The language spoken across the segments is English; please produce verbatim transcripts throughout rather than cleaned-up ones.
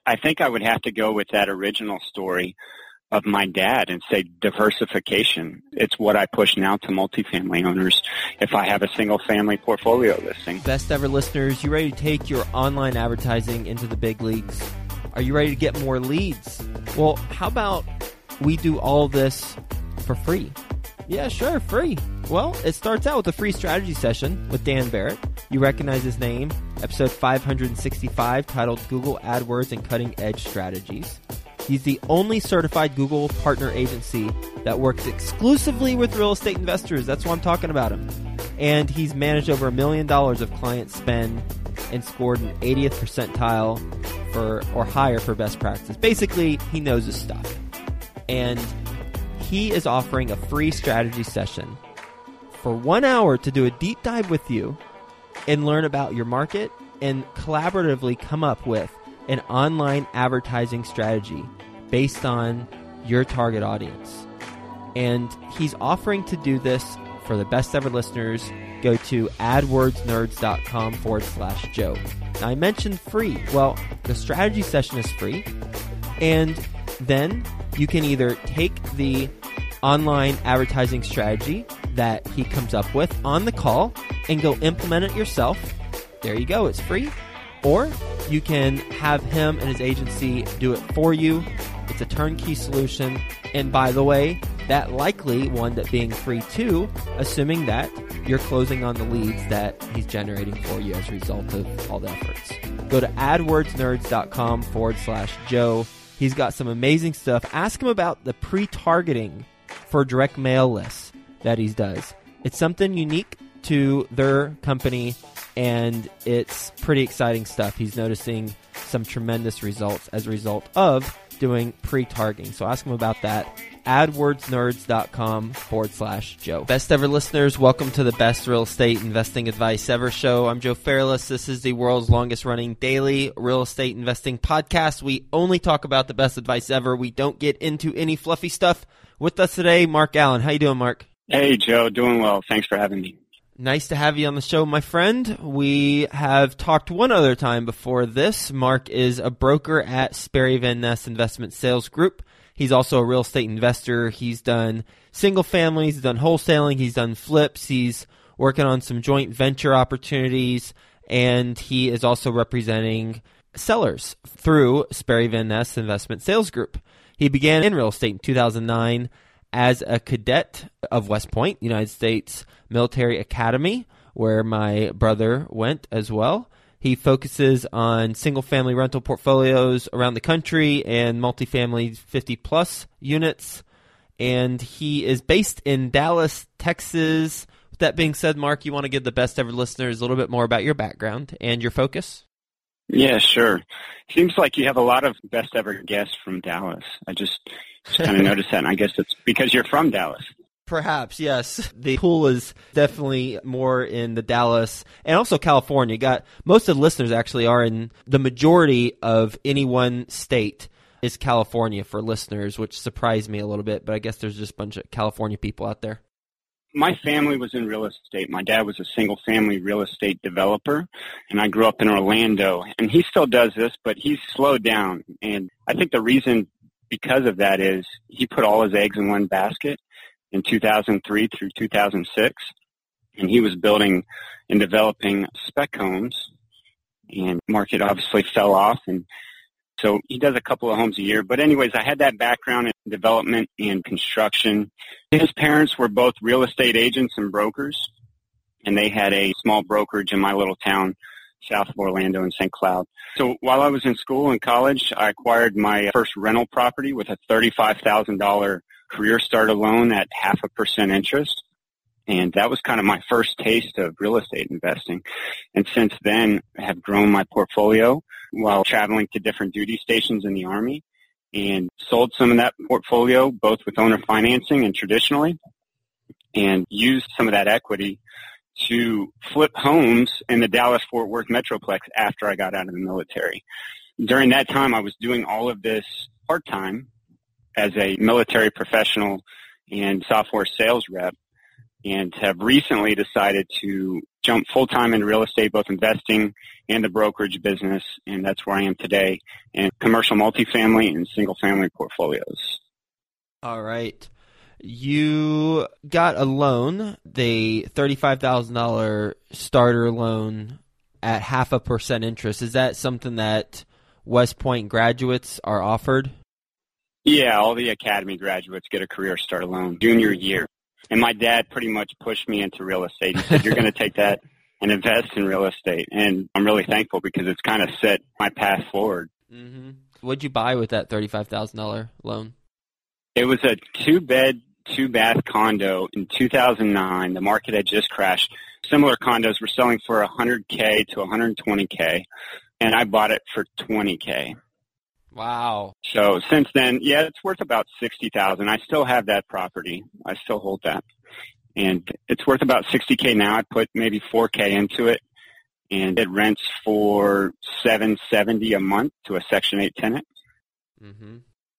I think I would have to go with that original story of my dad and say diversification. It's what I push now to multifamily owners if I have a single family portfolio listing. Best ever listeners, you ready to take your online advertising into the big leagues? Are you ready to get more leads? Well, how about we do all this for free? Yeah, sure, free. Well, it starts out with a free strategy session with Dan Barrett. You recognize his name, episode five hundred sixty-five, titled Google AdWords and Cutting Edge Strategies. He's the only certified Google partner agency that works exclusively with real estate investors. That's why I'm talking about him. And he's managed over a million dollars of client spend and scored an eightieth percentile for or higher for best practice. Basically, he knows his stuff. And he is offering a free strategy session for one hour to do a deep dive with you and learn about your market and collaboratively come up with an online advertising strategy based on your target audience. And he's offering to do this for the best ever listeners. Go to adwordsnerds.com forward slash Joe. Now, I mentioned free. Well, the strategy session is free. And then you can either take the online advertising strategy that he comes up with on the call and go implement it yourself. There you go. It's free. Or you can have him and his agency do it for you. It's a turnkey solution. And by the way, that likely wound up being free too, assuming that you're closing on the leads that he's generating for you as a result of all the efforts. Go to adwordsnerds.com forward slash Joe. He's got some amazing stuff. Ask him about the pre-targeting for direct mail lists that he does. It's something unique to their company, and it's pretty exciting stuff. He's noticing some tremendous results as a result of doing pre-targeting. So ask him about that. adwordsnerds.com forward slash Joe. Best ever listeners, welcome to the best real estate investing advice ever show. I'm Joe Fairless. This is the world's longest running daily real estate investing podcast. We only talk about the best advice ever. We don't get into any fluffy stuff. With us today, Mark Allen. How you doing, Mark? Hey, Joe. Doing well. Thanks for having me. Nice to have you on the show, my friend. We have talked one other time before this. Mark is a broker at Sperry Van Ness Investment Sales Group. He's also a real estate investor. He's done single families, he's done wholesaling, he's done flips, he's working on some joint venture opportunities, and he is also representing sellers through Sperry Van Ness Investment Sales Group. He began in real estate in two thousand nine as a cadet of West Point, United States Military Academy, where my brother went as well. He focuses on single-family rental portfolios around the country and multifamily fifty-plus units. And he is based in Dallas, Texas. With that being said, Mark, you want to give the best ever listeners a little bit more about your background and your focus? Yeah, sure. Seems like you have a lot of best ever guests from Dallas. I just, just kind of noticed that, and I guess it's because you're from Dallas. Perhaps, yes. The pool is definitely more in the Dallas and also California. Got most of the listeners actually are in the majority of any one state is California for listeners, which surprised me a little bit, but I guess there's just a bunch of California people out there. My family was in real estate. My dad was a single-family real estate developer, and I grew up in Orlando. And he still does this, but he's slowed down. And I think the reason because of that is he put all his eggs in one basket in two thousand three through two thousand six, and he was building and developing spec homes, and the market obviously fell off, and so he does a couple of homes a year. But anyways, I had that background in development and construction. His parents were both real estate agents and brokers, and they had a small brokerage in my little town south of Orlando in Saint Cloud. So while I was in school and college, I acquired my first rental property with a thirty-five thousand dollars career starter loan at half a percent interest. And that was kind of my first taste of real estate investing. And since then, I have grown my portfolio while traveling to different duty stations in the Army and sold some of that portfolio, both with owner financing and traditionally, and used some of that equity to flip homes in the Dallas-Fort Worth Metroplex after I got out of the military. During that time, I was doing all of this part-time as a military professional and software sales rep. and have recently decided to jump full-time into real estate, both investing and the brokerage business, and that's where I am today in commercial multifamily and single-family portfolios. All right. You got a loan, the thirty-five thousand dollars starter loan at half a percent interest. Is that something that West Point graduates are offered? Yeah, all the academy graduates get a career starter loan junior year. And my dad pretty much pushed me into real estate. He said, you're going to take that and invest in real estate. And I'm really thankful because it's kind of set my path forward. Mm-hmm. What'd you buy with that thirty-five thousand dollars loan? It was a two-bed, two-bath condo in two thousand nine. The market had just crashed. Similar condos were selling for one hundred K to one hundred twenty K, and I bought it for twenty K. Wow. So since then, yeah, it's worth about sixty thousand dollars. I still have that property. I still hold that. And it's worth about sixty K now. I put maybe four K into it, and it rents for seven seventy a month to a Section eight tenant. Mm-hmm.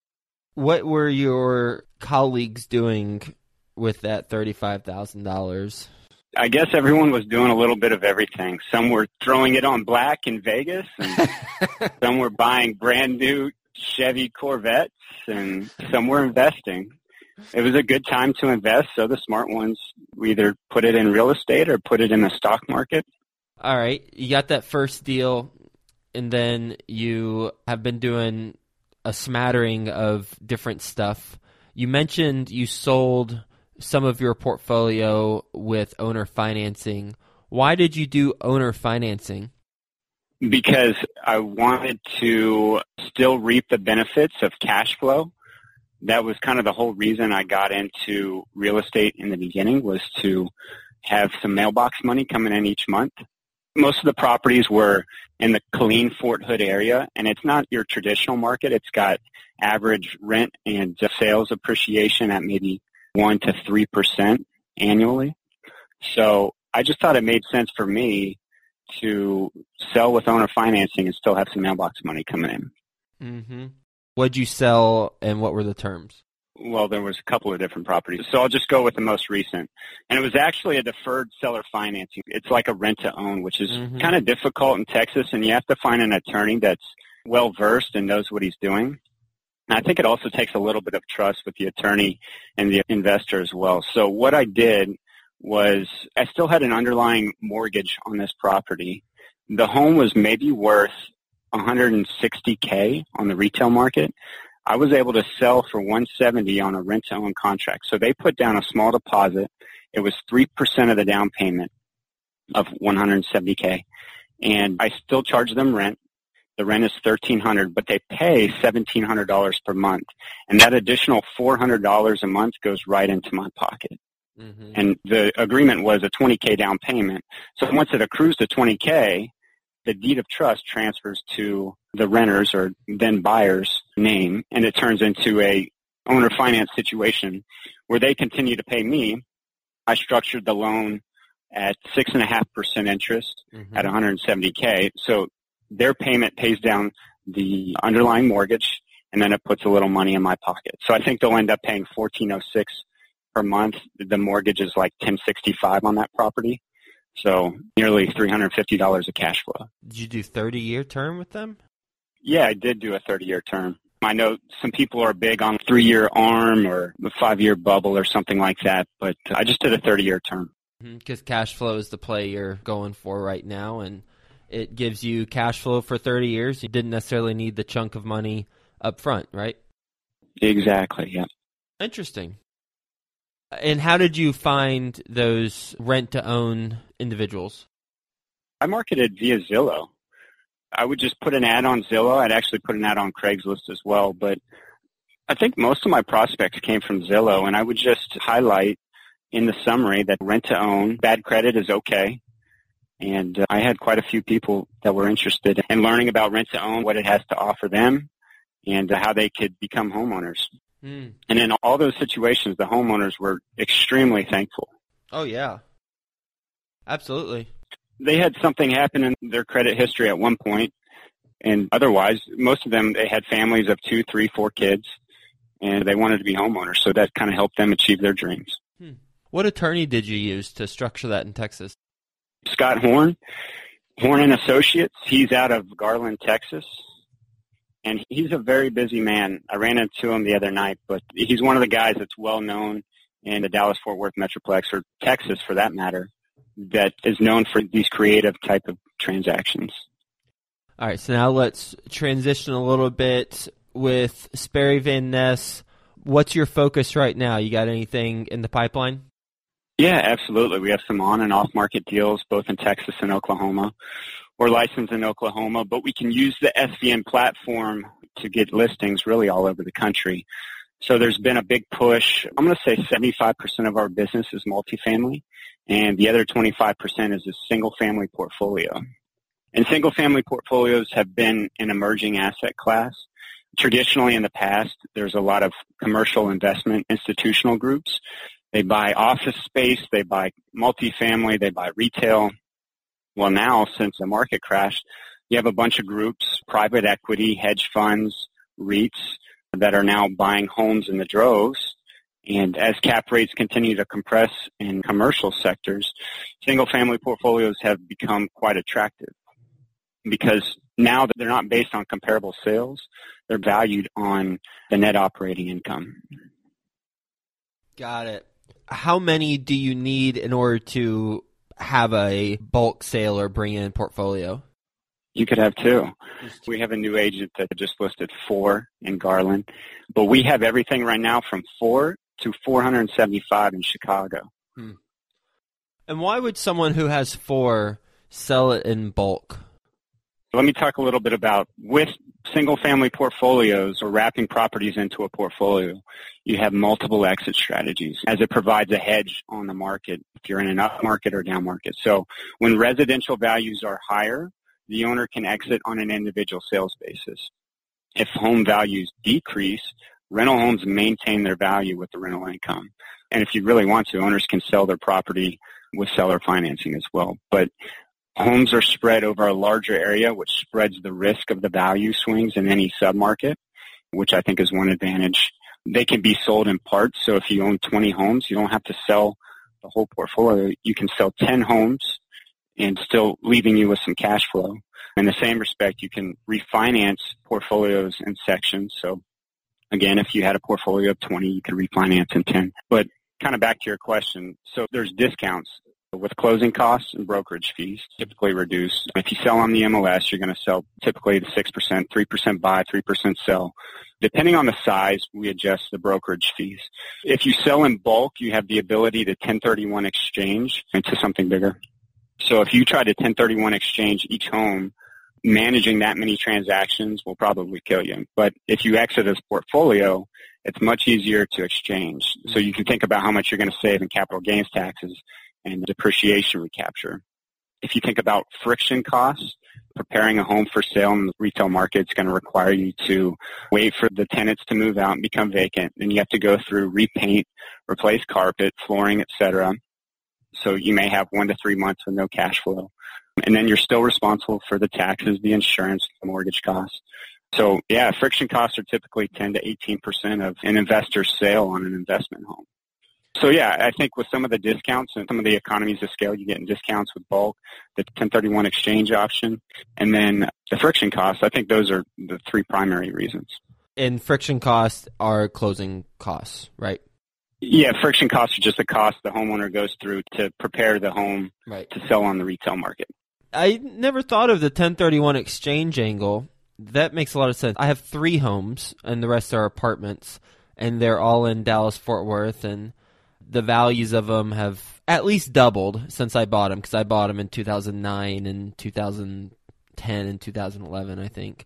What were your colleagues doing with that thirty-five thousand dollars? I guess everyone was doing a little bit of everything. Some were throwing it on black in Vegas, and some were buying brand new Chevy Corvettes, and some were investing. It was a good time to invest, so the smart ones either put it in real estate or put it in the stock market. All right. You got that first deal, and then you have been doing a smattering of different stuff. You mentioned you sold some of your portfolio with owner financing. Why did you do owner financing? Because I wanted to still reap the benefits of cash flow. That was kind of the whole reason I got into real estate in the beginning, was to have some mailbox money coming in each month. Most of the properties were in the Killeen-Fort Hood area, and it's not your traditional market. It's got average rent and sales appreciation at maybe one to three percent annually. So I just thought it made sense for me to sell with owner financing and still have some mailbox money coming in. Mm-hmm. What'd you sell, and what were the terms? Well, there was a couple of different properties, so I'll just go with the most recent. And it was actually a deferred seller financing. It's like a rent-to-own, which is mm-hmm. kind of difficult in Texas, and you have to find an attorney that's well-versed and knows what he's doing. And I think it also takes a little bit of trust with the attorney and the investor as well. So what I did was I still had an underlying mortgage on this property. The home was maybe worth one hundred sixty K on the retail market. I was able to sell for one hundred seventy on a rent-to-own contract. So they put down a small deposit. It was three percent of the down payment of one hundred seventy K. And I still charge them rent. The rent is thirteen hundred dollars, but they pay seventeen hundred dollars per month. And that additional four hundred dollars a month goes right into my pocket. Mm-hmm. And the agreement was a twenty K down payment. So once it accrues to twenty K, the deed of trust transfers to the renter's or then buyer's name, and it turns into a owner finance situation where they continue to pay me. I structured the loan at six and a half percent interest mm-hmm. at one hundred seventy K. So their payment pays down the underlying mortgage, and then it puts a little money in my pocket. So I think they'll end up paying fourteen oh six per month. The mortgage is like ten sixty-five on that property. So nearly three hundred fifty dollars of cash flow. Did you do thirty-year term with them? Yeah, I did do a thirty-year term. I know some people are big on three-year ARM or a five-year bubble or something like that, but I just did a thirty-year term. Because cash flow is the play you're going for right now, and it gives you cash flow for thirty years. You didn't necessarily need the chunk of money up front, right? Exactly, yeah. Interesting. And how did you find those rent-to-own individuals? I marketed via Zillow. I would just put an ad on Zillow. I'd actually put an ad on Craigslist as well, but I think most of my prospects came from Zillow, and I would just highlight in the summary that rent-to-own, bad credit is okay. And uh, I had quite a few people that were interested in learning about rent-to-own, what it has to offer them, and uh, how they could become homeowners. Mm. And in all those situations, the homeowners were extremely thankful. Oh, yeah. Absolutely. They had something happen in their credit history at one point, and otherwise, most of them, they had families of two, three, four kids, and they wanted to be homeowners, so that kind of helped them achieve their dreams. Hmm. What attorney did you use to structure that in Texas? Scott Horn, Horn and Associates. He's out of Garland, Texas. And he's a very busy man. I ran into him the other night, but he's one of the guys that's well known in the Dallas-Fort Worth Metroplex, or Texas for that matter, that is known for these creative type of transactions. All right, so now let's transition a little bit with Sperry Van Ness. What's your focus right now? You got anything in the pipeline? Yeah, absolutely. We have some on and off market deals both in Texas and Oklahoma. We're licensed in Oklahoma, but we can use the S V N platform to get listings really all over the country. So there's been a big push. I'm going to say seventy-five percent of our business is multifamily, and the other twenty-five percent is a single-family portfolio. And single-family portfolios have been an emerging asset class. Traditionally in the past, there's a lot of commercial investment institutional groups. They buy office space, they buy multifamily, they buy retail. Well, now, since the market crashed, you have a bunch of groups, private equity, hedge funds, REITs, that are now buying homes in the droves. And as cap rates continue to compress in commercial sectors, single-family portfolios have become quite attractive because now that they're not based on comparable sales, they're valued on the net operating income. Got it. How many do you need in order to have a bulk sale or bring in portfolio? You could have two. We have a new agent that just listed four in Garland, but we have everything right now from four to four hundred seventy-five in Chicago. Hmm. And why would someone who has four sell it in bulk? Let me talk a little bit about with single-family portfolios or wrapping properties into a portfolio, you have multiple exit strategies as it provides a hedge on the market if you're in an up market or down market. So when residential values are higher, the owner can exit on an individual sales basis. If home values decrease, rental homes maintain their value with the rental income. And if you really want to, owners can sell their property with seller financing as well. But homes are spread over a larger area, which spreads the risk of the value swings in any submarket, which I think is one advantage. They can be sold in parts. So if you own twenty homes, you don't have to sell the whole portfolio. You can sell ten homes and still leaving you with some cash flow. In the same respect, you can refinance portfolios in sections. So again, if you had a portfolio of twenty, you could refinance in ten. But kind of back to your question, so there's discounts with closing costs and brokerage fees typically reduced. If you sell on the M L S, you're going to sell typically the six percent, three percent buy, three percent sell. Depending on the size, we adjust the brokerage fees. If you sell in bulk, you have the ability to ten thirty-one exchange into something bigger. So if you try to ten thirty-one exchange each home, managing that many transactions will probably kill you. But if you exit this portfolio, it's much easier to exchange. So you can think about how much you're going to save in capital gains taxes and depreciation recapture. If you think about friction costs, preparing a home for sale in the retail market is going to require you to wait for the tenants to move out and become vacant. Then you have to go through repaint, replace carpet, flooring, et cetera. So you may have one to three months with no cash flow. And then you're still responsible for the taxes, the insurance, the mortgage costs. So, yeah, friction costs are typically ten to eighteen percent of an investor's sale on an investment home. So, yeah, I think with some of the discounts and some of the economies of scale, you get in discounts with bulk, the ten thirty-one exchange option, and then the friction costs. I think those are the three primary reasons. And friction costs are closing costs, right? Yeah, friction costs are just the cost the homeowner goes through to prepare the home right. to sell on the retail market. I never thought of the ten thirty-one exchange angle. That makes a lot of sense. I have three homes, and the rest are apartments, and they're all in Dallas-Fort Worth, and the values of them have at least doubled since I bought them, because I bought them in two thousand nine and two thousand ten and two thousand eleven, I think.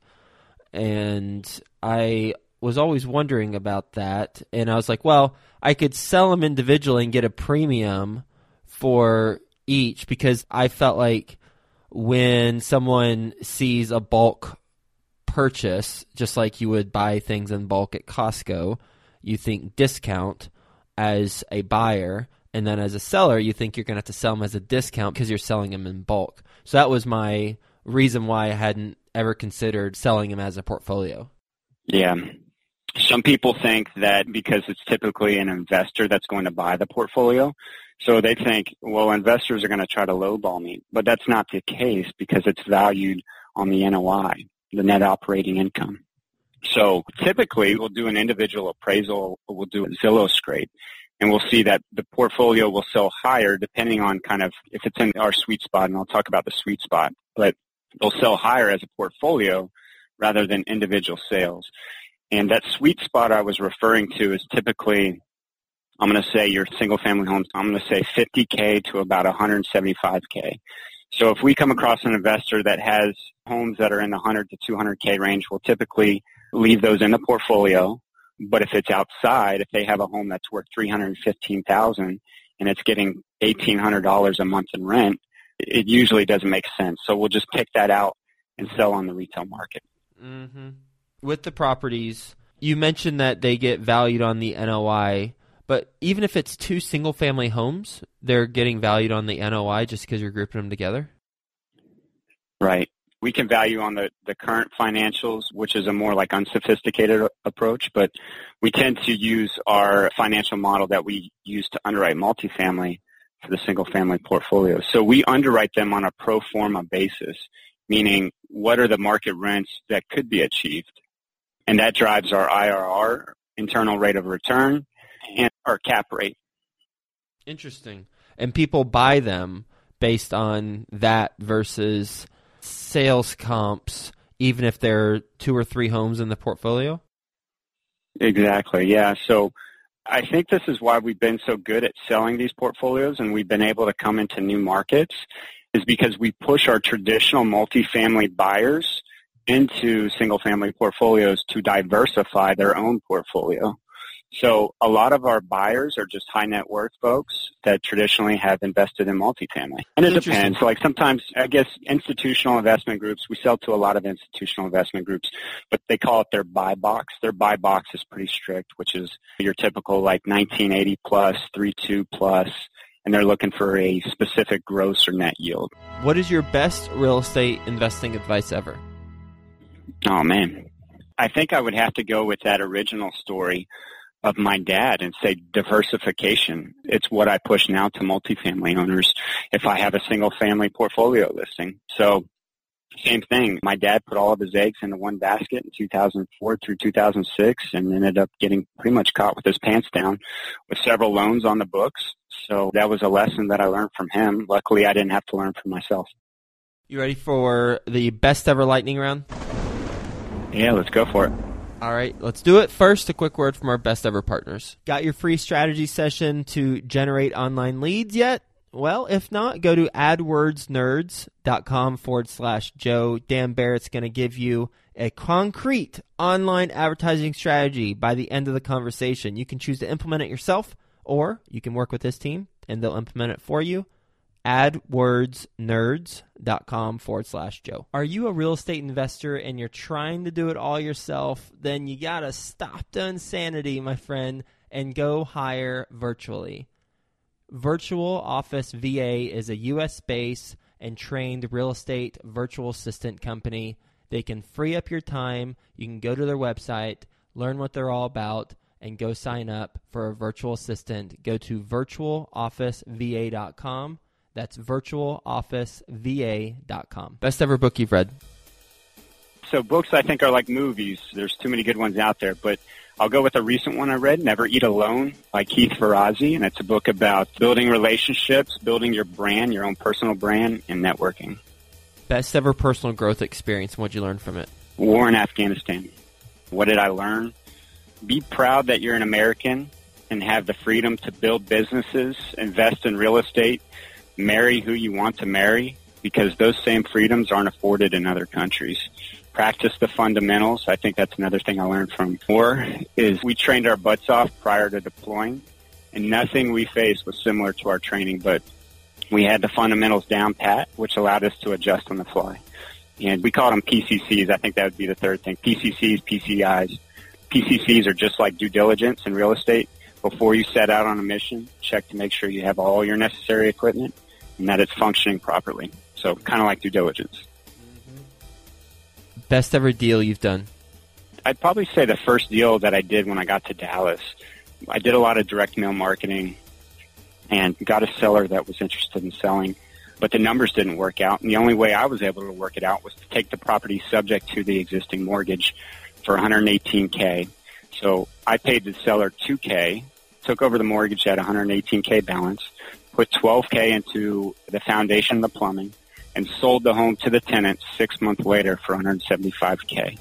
And I was always wondering about that, and I was like, well, I could sell them individually and get a premium for each, because I felt like when someone sees a bulk purchase, just like you would buy things in bulk at Costco, you think discount as a buyer, and then as a seller, you think you're going to have to sell them as a discount because you're selling them in bulk. So that was my reason why I hadn't ever considered selling them as a portfolio. Yeah. Some people think that because it's typically an investor that's going to buy the portfolio, so they think, well, investors are going to try to lowball me. But that's not the case because it's valued on the N O I, the net operating income. So typically we'll do an individual appraisal, we'll do a Zillow scrape, and we'll see that the portfolio will sell higher depending on kind of if it's in our sweet spot, and I'll talk about the sweet spot, but they'll sell higher as a portfolio rather than individual sales. And that sweet spot I was referring to is typically, I'm going to say your single-family homes, I'm going to say fifty K to about one hundred seventy-five K. So if we come across an investor that has homes that are in the one hundred to two hundred K range, we'll typically leave those in the portfolio. But if it's outside, if they have a home that's worth three hundred fifteen thousand dollars and it's getting eighteen hundred dollars a month in rent, it usually doesn't make sense. So we'll just pick that out and sell on the retail market. Mm-hmm. With the properties, you mentioned that they get valued on the N O I, but even if it's two single-family homes, they're getting valued on the N O I just because you're grouping them together? Right. We can value on the, the current financials, which is a more like unsophisticated approach, but we tend to use our financial model that we use to underwrite multifamily for the single-family portfolio. So we underwrite them on a pro forma basis, meaning what are the market rents that could be achieved? And that drives our I R R, internal rate of return, and our cap rate. Interesting. And people buy them based on that versus sales comps, even if there are two or three homes in the portfolio? Exactly, yeah. So I think this is why we've been so good at selling these portfolios and we've been able to come into new markets, is because we push our traditional multifamily buyers into single-family portfolios to diversify their own portfolio. So a lot of our buyers are just high net worth folks that traditionally have invested in multifamily. And it depends. Like sometimes, I guess, institutional investment groups, we sell to a lot of institutional investment groups, but they call it their buy box. Their buy box is pretty strict, which is your typical like nineteen eighty plus, three two plus, and they're looking for a specific gross or net yield. What is your best real estate investing advice ever? Oh, man. I think I would have to go with that original story of my dad and say diversification. It's what I push now to multifamily owners if I have a single family portfolio listing. So same thing. My dad put all of his eggs into one basket in two thousand four through two thousand six and ended up getting pretty much caught with his pants down with several loans on the books. So that was a lesson that I learned from him. Luckily, I didn't have to learn for myself. You ready for the best ever lightning round? Yeah, let's go for it. All right, let's do it. First, a quick word from our best ever partners. Got your free strategy session to generate online leads yet? Well, if not, go to adwordsnerds.com forward slash Joe. Dan Barrett's going to give you a concrete online advertising strategy by the end of the conversation. You can choose to implement it yourself, or you can work with this team, and they'll implement it for you. adwordsnerds.com forward slash Joe. Are you a real estate investor and you're trying to do it all yourself? Then you got to stop the insanity, my friend, and go hire virtually. Virtual Office V A is a U S-based and trained real estate virtual assistant company. They can free up your time. You can go to their website, learn what they're all about, and go sign up for a virtual assistant. Go to virtual office v a dot com. That's virtual office v a dot com. Best ever book you've read? So books, I think, are like movies. There's too many good ones out there, but I'll go with a recent one I read, Never Eat Alone by Keith Ferrazzi, and it's a book about building relationships, building your brand, your own personal brand, and networking. Best ever personal growth experience, and what'd you learn from it? War in Afghanistan. What did I learn? Be proud that you're an American and have the freedom to build businesses, invest in real estate, marry who you want to marry, because those same freedoms aren't afforded in other countries. Practice the fundamentals. I think that's another thing I learned from war, is we trained our butts off prior to deploying, and nothing we faced was similar to our training, but we had the fundamentals down pat, which allowed us to adjust on the fly. And we called them P C Cs. I think that would be the third thing. P C Cs, P C Is. P C Cs are just like due diligence in real estate. Before you set out on a mission, check to make sure you have all your necessary equipment and that it's functioning properly. So kind of like due diligence. Best ever deal you've done? I I'd probably say the first deal that I did when I got to Dallas, I did a lot of direct mail marketing and got a seller that was interested in selling, but the numbers didn't work out. And the only way I was able to work it out was to take the property subject to the existing mortgage for one hundred eighteen K. So I paid the seller two K, took over the mortgage at one hundred eighteen K balance, put twelve K into the foundation and the plumbing, and sold the home to the tenant six months later for one hundred seventy-five K.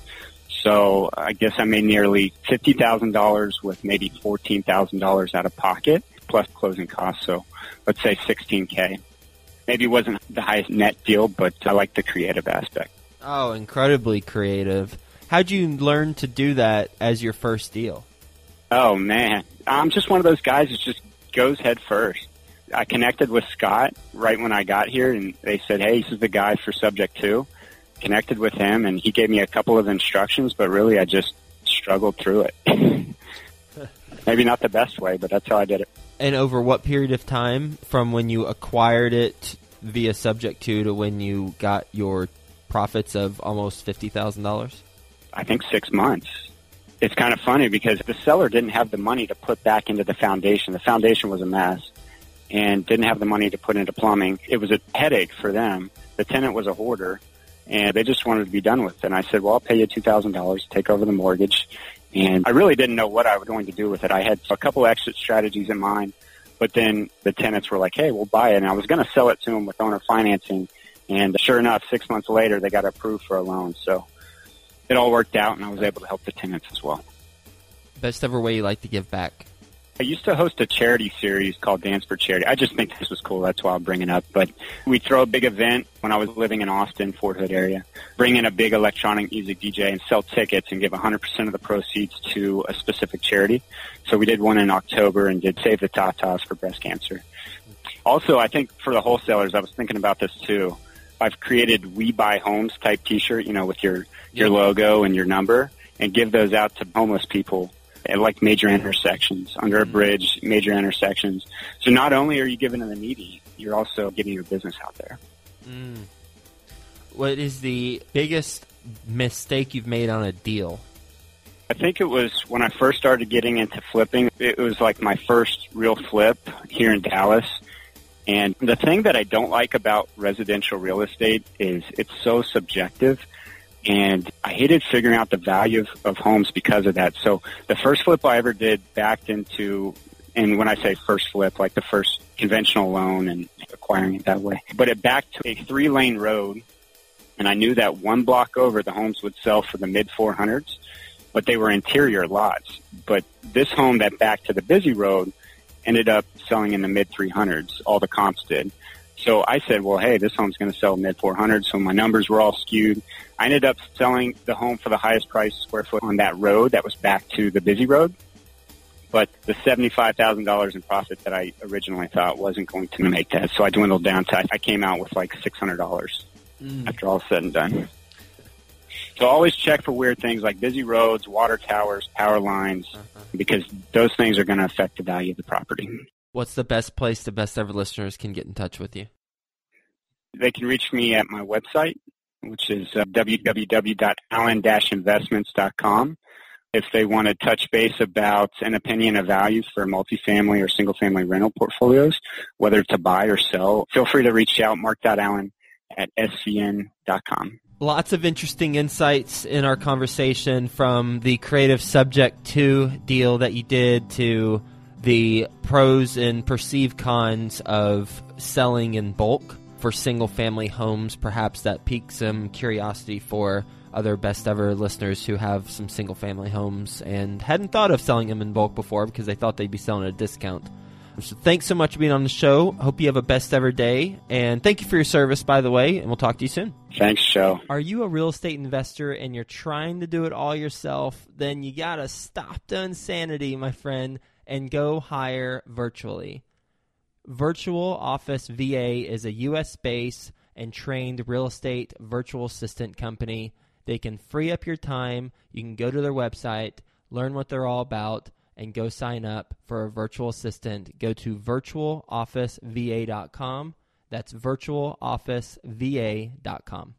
So I guess I made nearly fifty thousand dollars with maybe fourteen thousand dollars out of pocket, plus closing costs. So let's say sixteen K. Maybe it wasn't the highest net deal, but I like the creative aspect. Oh, incredibly creative. How'd you learn to do that as your first deal? Oh, man. I'm just one of those guys that just goes head first. I connected with Scott right when I got here, and they said, hey, this is the guy for Subject two. Connected with him, and he gave me a couple of instructions, but really I just struggled through it. Maybe not the best way, but that's how I did it. And over what period of time from when you acquired it via Subject two to when you got your profits of almost fifty thousand dollars? I think six months. It's kind of funny because the seller didn't have the money to put back into the foundation. The foundation was a mess and didn't have the money to put into plumbing. It was a headache for them. The tenant was a hoarder, and they just wanted to be done with it. And I said, well, I'll pay you two thousand dollars, take over the mortgage. And I really didn't know what I was going to do with it. I had a couple exit strategies in mind, but then the tenants were like, hey, we'll buy it. And I was going to sell it to them with owner financing. And sure enough, six months later, they got approved for a loan. So it all worked out, and I was able to help the tenants as well. Best ever way you like to give back? I used to host a charity series called Dance for Charity. I just think this was cool. That's why I'll bring it up. But we'd throw a big event when I was living in Austin, Fort Hood area, bring in a big electronic music D J and sell tickets and give one hundred percent of the proceeds to a specific charity. So we did one in October and did Save the Tatas for breast cancer. Also, I think for the wholesalers, I was thinking about this too. I've created We Buy Homes type T-shirt, you know, with your, your logo and your number, and give those out to homeless people at like major intersections, under a bridge, major intersections. So not only are you giving to the needy, you're also getting your business out there. Mm. What is the biggest mistake you've made on a deal? I think it was when I first started getting into flipping. It was like my first real flip here in Dallas. And the thing that I don't like about residential real estate is it's so subjective. And I hated figuring out the value of, of homes because of that. So the first flip I ever did backed into, and when I say first flip, like the first conventional loan and acquiring it that way, but it backed to a three-lane road, and I knew that one block over the homes would sell for the mid four hundreds, but they were interior lots. But this home that backed to the busy road ended up selling in the mid three hundreds, all the comps did. So I said, well, hey, this home's going to sell mid four hundreds, so my numbers were all skewed. I ended up selling the home for the highest price square foot on that road that was back to the busy road. But the seventy-five thousand dollars in profit that I originally thought wasn't going to make that, so I dwindled down to, I came out with like six hundred dollars mm. after all said and done. So always check for weird things like busy roads, water towers, power lines, uh-huh. because those things are going to affect the value of the property. What's the best place the Best Ever listeners can get in touch with you? They can reach me at my website, which is uh, w w w dot allen dash investments dot com. If they want to touch base about an opinion of value for multifamily or single-family rental portfolios, whether to buy or sell, feel free to reach out, mark dot allen at s c n dot com. Lots of interesting insights in our conversation, from the creative Subject two deal that you did to the pros and perceived cons of selling in bulk for single-family homes. Perhaps that piques some curiosity for other Best Ever listeners who have some single-family homes and hadn't thought of selling them in bulk before because they thought they'd be selling at a discount. So thanks so much for being on the show. Hope you have a Best Ever day. And thank you for your service, by the way, and we'll talk to you soon. Thanks, Joe. Are you a real estate investor and you're trying to do it all yourself? Then you got to stop the insanity, my friend, and go hire Virtually. Virtual Office V A is a U S-based and trained real estate virtual assistant company. They can free up your time. You can go to their website, learn what they're all about, and go sign up for a virtual assistant. Go to virtual office v a dot com. That's virtual office v a dot com.